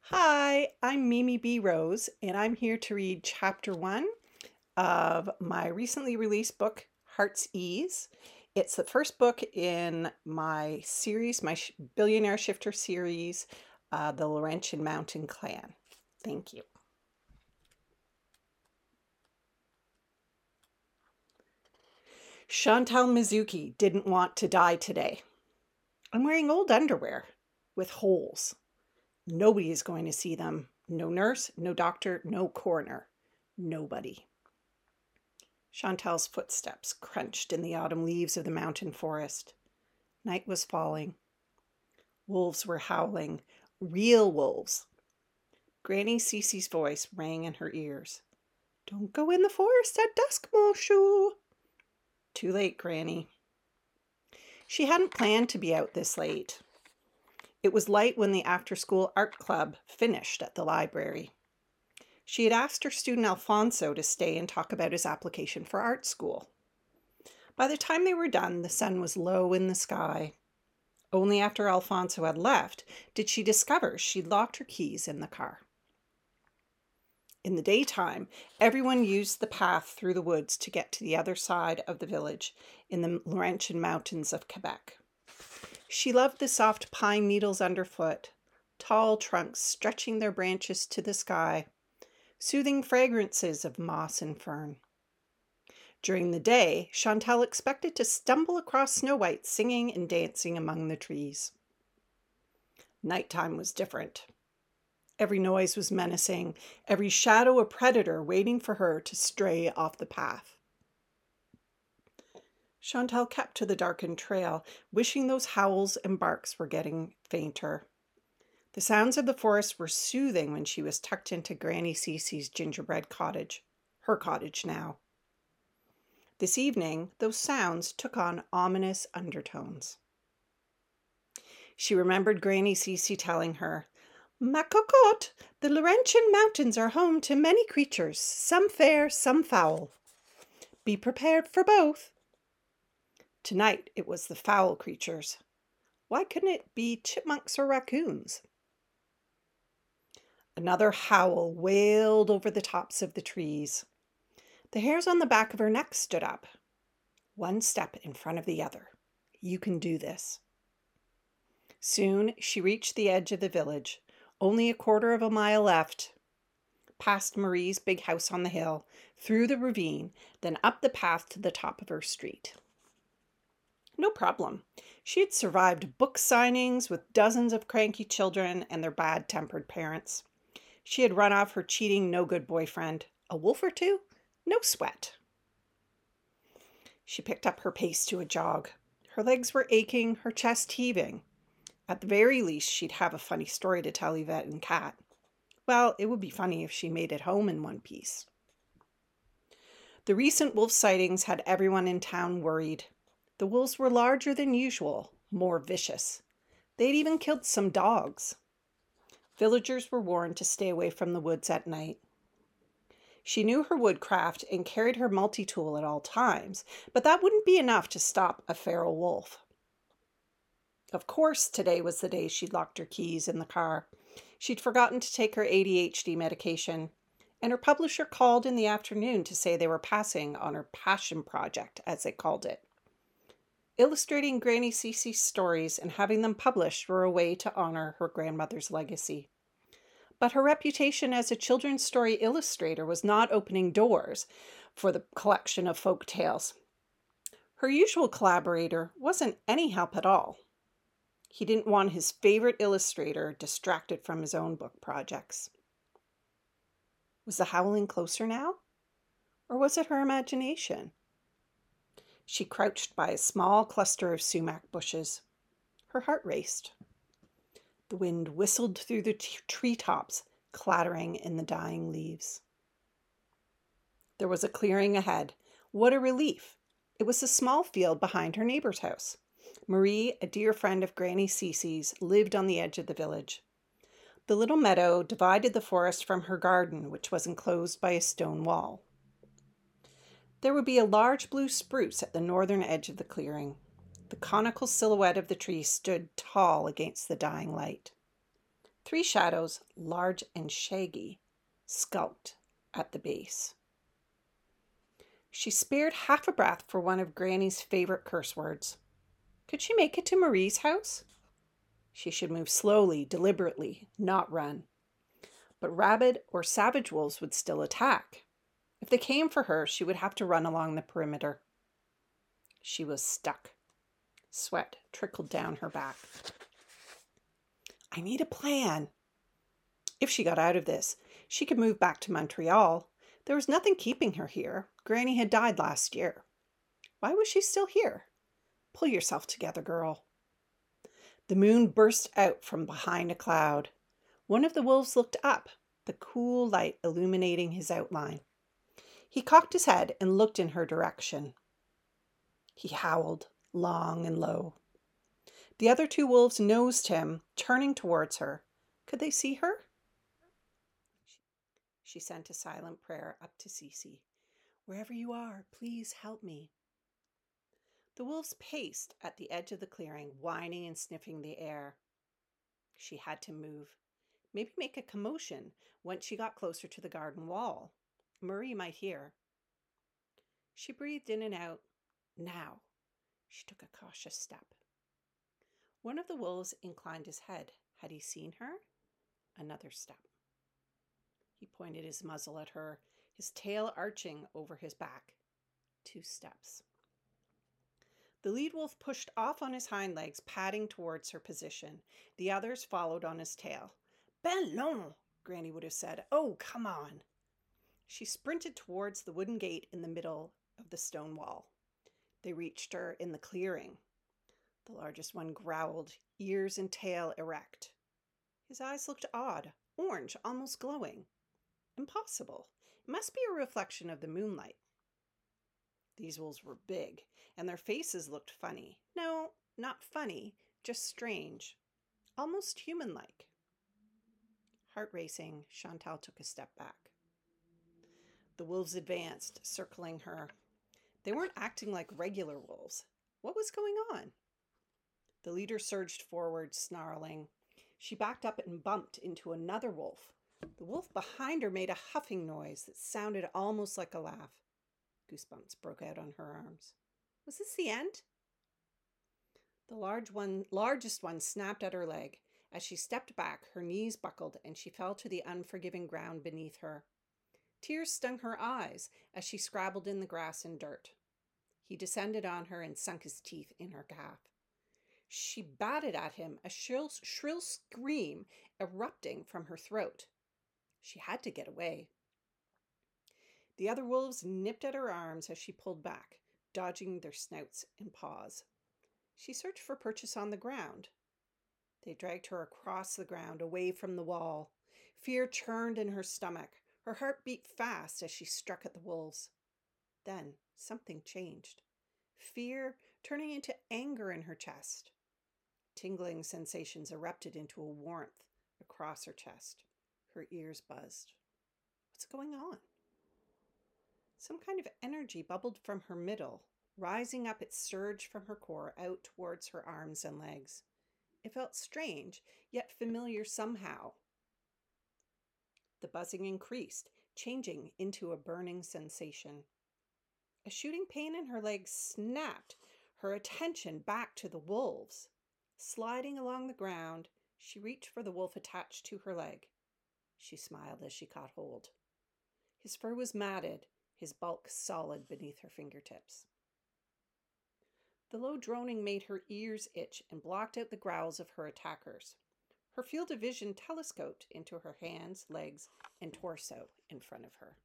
Hi, I'm Mimi B. Rose, and I'm here to read Chapter 1 of my recently released book, Heart's Ease. It's the first book in my series, Billionaire Shifter series, The Laurentian Mountain Clan. Thank you. Chantal Mizuki didn't want to die today. I'm wearing old underwear with holes. Nobody is going to see them. No nurse, no doctor, no coroner. Nobody. Chantal's footsteps crunched in the autumn leaves of the mountain forest. Night was falling. Wolves were howling. Real wolves. Granny Cece's voice rang in her ears. "Don't go in the forest at dusk, Monsieur." Too late, Granny. She hadn't planned to be out this late. It was light when the after-school art club finished at the library. She had asked her student Alfonso to stay and talk about his application for art school. By the time they were done, the sun was low in the sky. Only after Alfonso had left did she discover she'd locked her keys in the car. In the daytime, everyone used the path through the woods to get to the other side of the village in the Laurentian Mountains of Quebec. She loved the soft pine needles underfoot, tall trunks stretching their branches to the sky, soothing fragrances of moss and fern. During the day, Chantal expected to stumble across Snow White singing and dancing among the trees. Nighttime was different. Every noise was menacing, every shadow a predator waiting for her to stray off the path. Chantal kept to the darkened trail, wishing those howls and barks were getting fainter. The sounds of the forest were soothing when she was tucked into Granny Cece's gingerbread cottage, her cottage now. This evening, those sounds took on ominous undertones. She remembered Granny Cece telling her, "Ma cocotte, the Laurentian mountains are home to many creatures, some fair, some foul. Be prepared for both." Tonight it was the foul creatures. Why couldn't it be chipmunks or raccoons? Another howl wailed over the tops of the trees. The hairs on the back of her neck stood up. One step in front of the other. You can do this. Soon she reached the edge of the village. Only a quarter of a mile left. Past Marie's big house on the hill, through the ravine, then up the path to the top of her street. No problem. She had survived book signings with dozens of cranky children and their bad-tempered parents. She had run off her cheating, no-good boyfriend. A wolf or two? No sweat. She picked up her pace to a jog. Her legs were aching, her chest heaving. At the very least, she'd have a funny story to tell Yvette and Kat. Well, it would be funny if she made it home in one piece. The recent wolf sightings had everyone in town worried. The wolves were larger than usual, more vicious. They'd even killed some dogs. Villagers were warned to stay away from the woods at night. She knew her woodcraft and carried her multi-tool at all times, but that wouldn't be enough to stop a feral wolf. Of course, today was the day she'd locked her keys in the car. She'd forgotten to take her ADHD medication, and her publisher called in the afternoon to say they were passing on her passion project, as they called it. Illustrating Granny Cece's stories and having them published were a way to honor her grandmother's legacy. But her reputation as a children's story illustrator was not opening doors for the collection of folk tales. Her usual collaborator wasn't any help at all. He didn't want his favorite illustrator distracted from his own book projects. Was the howling closer now? Or was it her imagination? She crouched by a small cluster of sumac bushes. Her heart raced. The wind whistled through the treetops, clattering in the dying leaves. There was a clearing ahead. What a relief! It was a small field behind her neighbor's house. Marie, a dear friend of Granny Cece's, lived on the edge of the village. The little meadow divided the forest from her garden, which was enclosed by a stone wall. There would be a large blue spruce at the northern edge of the clearing. The conical silhouette of the tree stood tall against the dying light. Three shadows, large and shaggy, skulked at the base. She spared half a breath for one of Granny's favorite curse words. Could she make it to Marie's house? She should move slowly, deliberately, not run. But rabid or savage wolves would still attack. If they came for her, she would have to run along the perimeter. She was stuck. Sweat trickled down her back. I need a plan. If she got out of this, she could move back to Montreal. There was nothing keeping her here. Granny had died last year. Why was she still here? Pull yourself together, girl. The moon burst out from behind a cloud. One of the wolves looked up, the cool light illuminating his outline. He cocked his head and looked in her direction. He howled, long and low. The other two wolves nosed him, turning towards her. Could they see her? She sent a silent prayer up to Cece. Wherever you are, please help me. The wolves paced at the edge of the clearing, whining and sniffing the air. She had to move, maybe make a commotion once she got closer to the garden wall. Marie might hear. She breathed in and out. Now, she took a cautious step. One of the wolves inclined his head. Had he seen her? Another step. He pointed his muzzle at her, his tail arching over his back. 2 steps. The lead wolf pushed off on his hind legs, padding towards her position. The others followed on his tail. Ballon, Granny would have said. Oh, come on. She sprinted towards the wooden gate in the middle of the stone wall. They reached her in the clearing. The largest one growled, ears and tail erect. His eyes looked odd, orange, almost glowing. Impossible. It must be a reflection of the moonlight. These wolves were big, and their faces looked funny. No, not funny, just strange. Almost human-like. Heart racing, Chantal took a step back. The wolves advanced, circling her. They weren't acting like regular wolves. What was going on? The leader surged forward, snarling. She backed up and bumped into another wolf. The wolf behind her made a huffing noise that sounded almost like a laugh. Goosebumps broke out on her arms. Was this the end? The largest one snapped at her leg. As she stepped back, her knees buckled and she fell to the unforgiving ground beneath her. Tears stung her eyes as she scrabbled in the grass and dirt. He descended on her and sunk his teeth in her calf. She batted at him, a shrill scream erupting from her throat. She had to get away. The other wolves nipped at her arms as she pulled back, dodging their snouts and paws. She searched for purchase on the ground. They dragged her across the ground, away from the wall. Fear churned in her stomach. Her heart beat fast as she struck at the wolves. Then something changed. Fear turning into anger in her chest. Tingling sensations erupted into a warmth across her chest. Her ears buzzed. What's going on? Some kind of energy bubbled from her middle. Rising up, it surged from her core out towards her arms and legs. It felt strange, yet familiar somehow. The buzzing increased, changing into a burning sensation. A shooting pain in her legs snapped her attention back to the wolves. Sliding along the ground, she reached for the wolf attached to her leg. She smiled as she caught hold. His fur was matted, his bulk solid beneath her fingertips. The low droning made her ears itch and blocked out the growls of her attackers. Her field of vision telescoped into her hands, legs, and torso in front of her.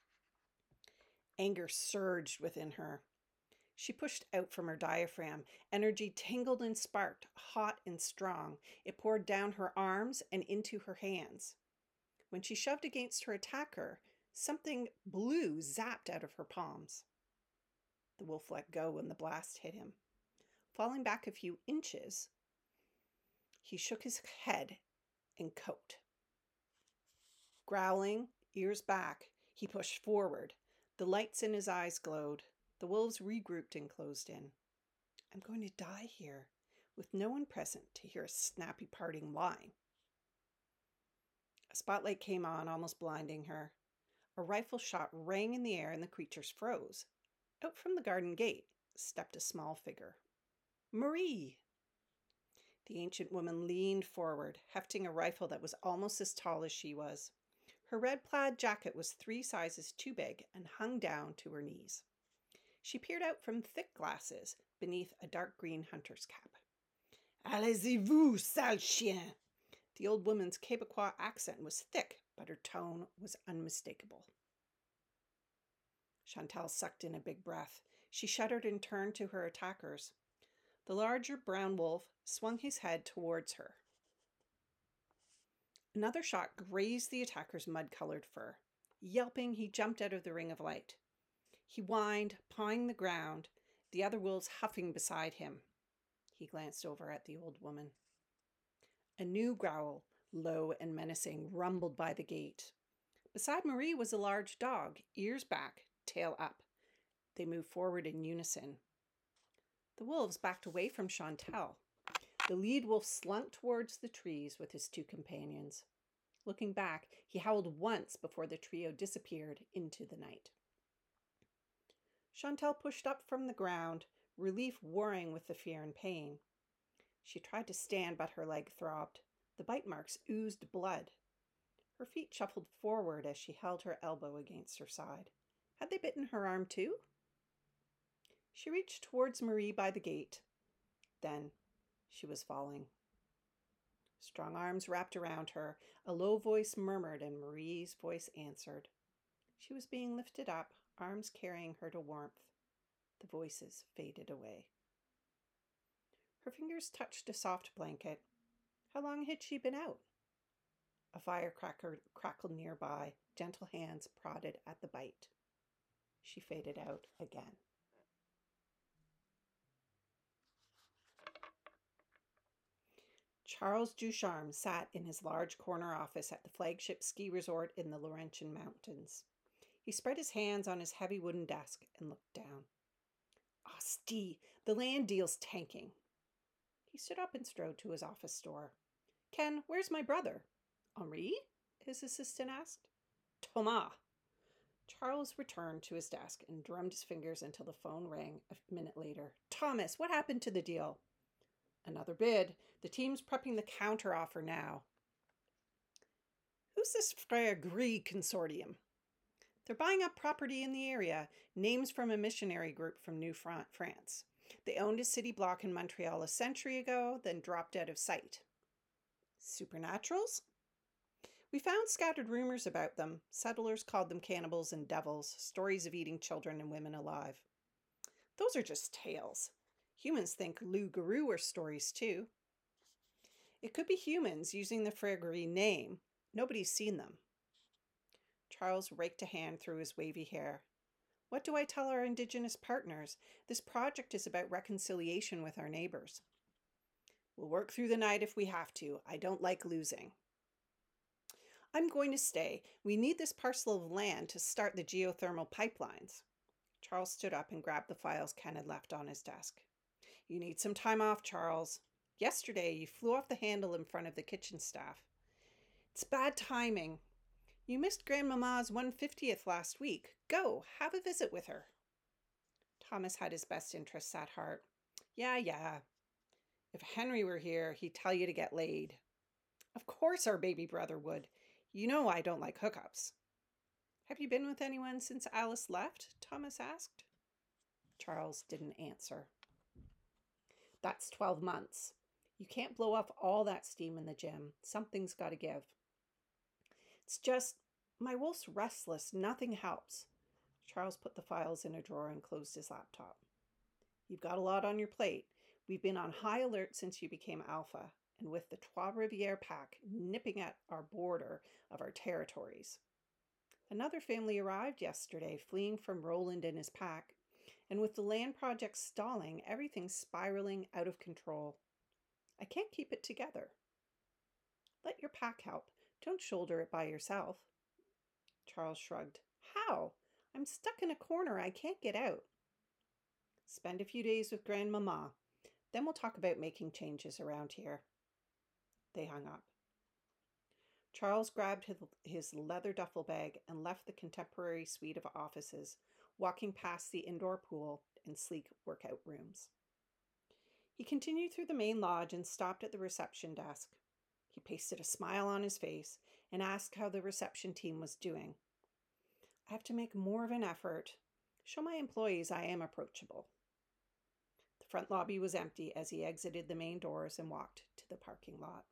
Anger surged within her. She pushed out from her diaphragm. Energy tingled and sparked, hot and strong. It poured down her arms and into her hands. When she shoved against her attacker, something blue zapped out of her palms. The wolf let go when the blast hit him. Falling back a few inches, he shook his head and coat. Growling, ears back, he pushed forward. The lights in his eyes glowed. The wolves regrouped and closed in. I'm going to die here, with no one present to hear a snappy parting line. A spotlight came on, almost blinding her. A rifle shot rang in the air and the creatures froze. Out from the garden gate stepped a small figure. Marie! The ancient woman leaned forward, hefting a rifle that was almost as tall as she was. Her red plaid jacket was 3 sizes too big and hung down to her knees. She peered out from thick glasses beneath a dark green hunter's cap. Allez-y-vous, sale chien! The old woman's Quebecois accent was thick, but her tone was unmistakable. Chantal sucked in a big breath. She shuddered and turned to her attackers. The larger brown wolf swung his head towards her. Another shot grazed the attacker's mud-colored fur. Yelping, he jumped out of the ring of light. He whined, pawing the ground, the other wolves huffing beside him. He glanced over at the old woman. A new growl, low and menacing, rumbled by the gate. Beside Marie was a large dog, ears back, tail up. They moved forward in unison. The wolves backed away from Chantal. The lead wolf slunk towards the trees with his 2 companions. Looking back, he howled once before the trio disappeared into the night. Chantal pushed up from the ground, relief warring with the fear and pain. She tried to stand, but her leg throbbed. The bite marks oozed blood. Her feet shuffled forward as she held her elbow against her side. Had they bitten her arm too? She reached towards Marie by the gate. Then she was falling. Strong arms wrapped around her. A low voice murmured, and Marie's voice answered. She was being lifted up, arms carrying her to warmth. The voices faded away. Her fingers touched a soft blanket. How long had she been out? A firecracker crackled nearby. Gentle hands prodded at the bite. She faded out again. Charles Ducharme sat in his large corner office at the flagship ski resort in the Laurentian Mountains. He spread his hands on his heavy wooden desk and looked down. Ah, Steve, the land deal's tanking. He stood up and strode to his office door. Ken, where's my brother? Henri? His assistant asked. Thomas. Charles returned to his desk and drummed his fingers until the phone rang a minute later. Thomas, what happened to the deal? Another bid. The team's prepping the counteroffer now. Who's this Frère Gris consortium? They're buying up property in the area, names from a missionary group from New France. They owned a city block in Montreal a century ago, then dropped out of sight. Supernaturals? We found scattered rumors about them. Settlers called them cannibals and devils, stories of eating children and women alive. Those are just tales. Humans think loup-garou are stories too. It could be humans using the Frère Gris name. Nobody's seen them. Charles raked a hand through his wavy hair. What do I tell our Indigenous partners? This project is about reconciliation with our neighbors. We'll work through the night if we have to. I don't like losing. I'm going to stay. We need this parcel of land to start the geothermal pipelines. Charles stood up and grabbed the files Ken had left on his desk. You need some time off, Charles. Yesterday, you flew off the handle in front of the kitchen staff. It's bad timing. You missed Grandmama's 150th last week. Go, have a visit with her. Thomas had his best interests at heart. Yeah. If Henry were here, he'd tell you to get laid. Of course our baby brother would. You know I don't like hookups. Have you been with anyone since Alice left? Thomas asked. Charles didn't answer. That's 12 months. You can't blow off all that steam in the gym. Something's got to give. It's just, my wolf's restless. Nothing helps. Charles put the files in a drawer and closed his laptop. You've got a lot on your plate. We've been on high alert since you became alpha, and with the Trois Rivières pack nipping at our border of our territories. Another family arrived yesterday, fleeing from Roland and his pack, and with the land project stalling, everything's spiraling out of control. I can't keep it together. Let your pack help. Don't shoulder it by yourself. Charles shrugged. How? I'm stuck in a corner. I can't get out. Spend a few days with Grandmama. Then we'll talk about making changes around here. They hung up. Charles grabbed his leather duffel bag and left the contemporary suite of offices, walking past the indoor pool and sleek workout rooms. He continued through the main lodge and stopped at the reception desk. He pasted a smile on his face and asked how the reception team was doing. I have to make more of an effort. Show my employees I am approachable. The front lobby was empty as he exited the main doors and walked to the parking lot.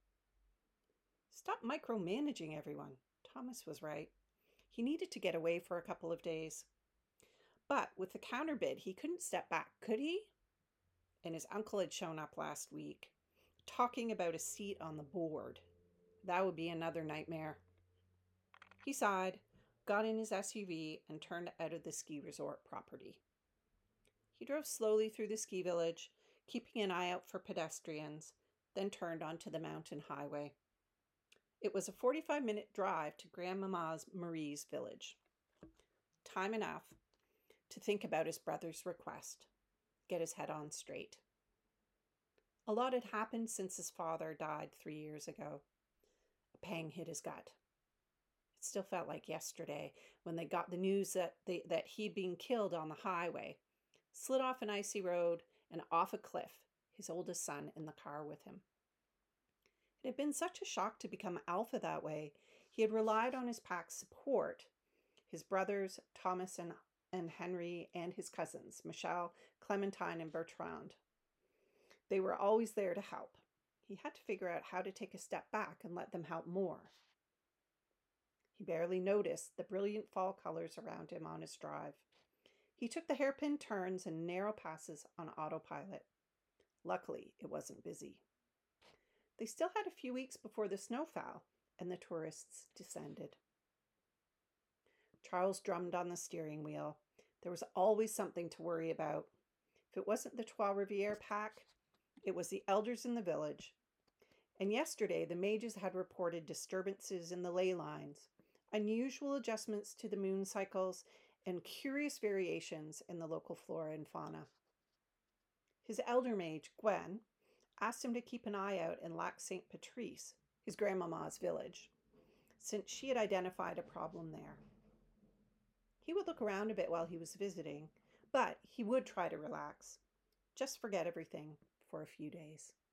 Stop micromanaging everyone. Thomas was right. He needed to get away for a couple of days. But with the counterbid, he couldn't step back, could he? And his uncle had shown up last week, talking about a seat on the board. That would be another nightmare. He sighed, got in his SUV, and turned out of the ski resort property. He drove slowly through the ski village, keeping an eye out for pedestrians, then turned onto the mountain highway. It was a 45-minute drive to Grandmama's Marie's village. Time enough to think about his brother's request, get his head on straight. A lot had happened since his father died 3 years ago. A pang hit his gut. It still felt like yesterday when they got the news that he'd been killed on the highway, slid off an icy road and off a cliff, his oldest son in the car with him. It had been such a shock to become alpha that way. He had relied on his pack's support, his brothers, Thomas and Henry, and his cousins, Michelle, Clementine, and Bertrand. They were always there to help. He had to figure out how to take a step back and let them help more. He barely noticed the brilliant fall colors around him on his drive. He took the hairpin turns and narrow passes on autopilot. Luckily, it wasn't busy. They still had a few weeks before the snow fell, and the tourists descended. Charles drummed on the steering wheel. There was always something to worry about. If it wasn't the Trois Rivières pack, it was the elders in the village. And yesterday, the mages had reported disturbances in the ley lines, unusual adjustments to the moon cycles, and curious variations in the local flora and fauna. His elder mage, Gwen, asked him to keep an eye out in Lac Saint Patrice, his grandmama's village, since she had identified a problem there. He would look around a bit while he was visiting, but he would try to relax. Just forget everything for a few days.